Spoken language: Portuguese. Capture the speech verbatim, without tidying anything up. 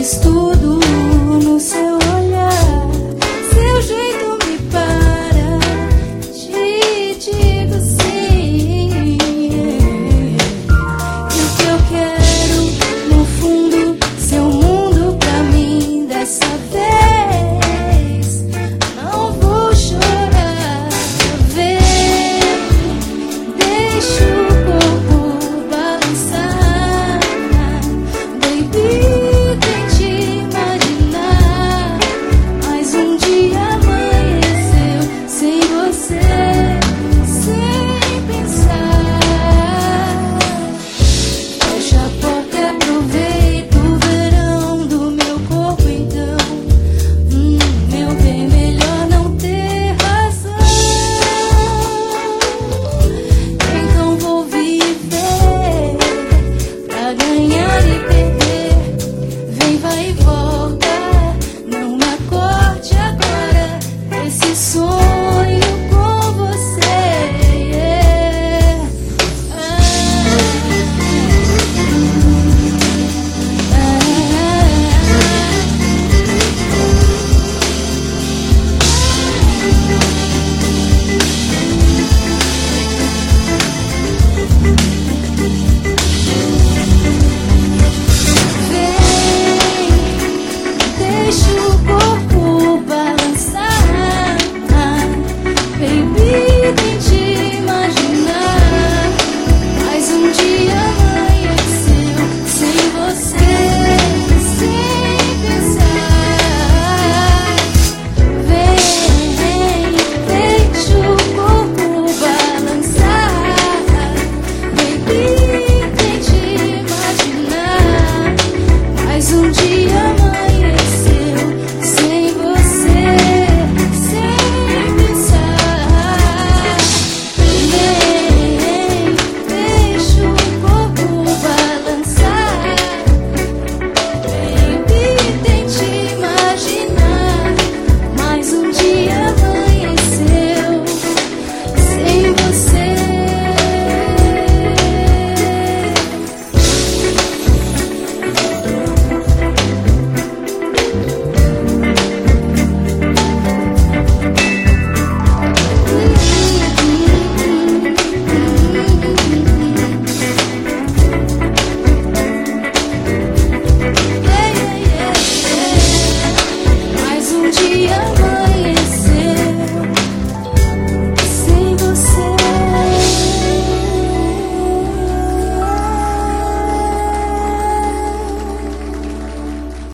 Fiz tudo no seu olhar, seu jeito me para, te digo sim. E o que eu quero, no fundo, seu mundo pra mim dessa vez. Não vou chorar, vem, deixa o corpo balançar, baby. Ganhar e perder, vem, vai e volta. Não me acorde agora, esse sonho com você. Yeah. Ah, deixa o corpo balançar, baby, tente imaginar. Mais um dia amanheceu sem você, sem pensar. Vem, deixa o corpo balançar, baby, tente imaginar. Mais um dia amanheceu sem você, sem pensar. Vem, deixa o corpo balançar, baby, tente imaginar. Mais um dia amanheceu sem você. Mais um dia